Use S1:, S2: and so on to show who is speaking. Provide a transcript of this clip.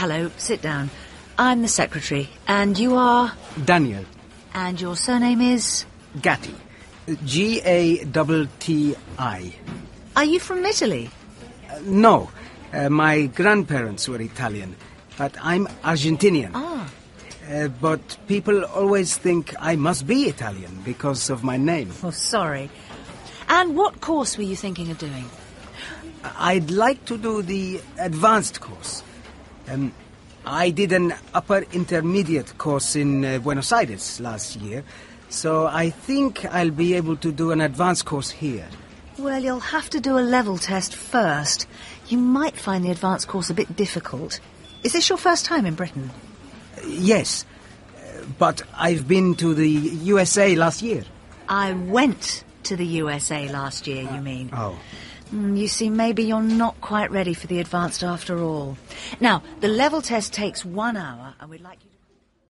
S1: Hello, sit down. I'm the secretary, and you are?
S2: Daniel.
S1: And your surname is?
S2: Gatti. Gatti.
S1: Are you from Italy?
S2: No. My grandparents were Italian, but I'm Argentinian.
S1: Ah.
S2: But people always think I must be Italian because of my name.
S1: Oh, sorry. And what course were you thinking of doing?
S2: I'd like to do the advanced course. I did an upper intermediate course in Buenos Aires last year, so I think I'll be able to do an advanced course here.
S1: Well, you'll have to do a level test first. You might find the advanced course a bit difficult. Is this your first time in Britain?
S2: Yes, but I've been to the USA last year.
S1: I went to the USA last year, you mean?
S2: Oh.
S1: You see, maybe you're not quite ready for the advanced after all. Now, the level test takes 1 hour, and we'd like you to...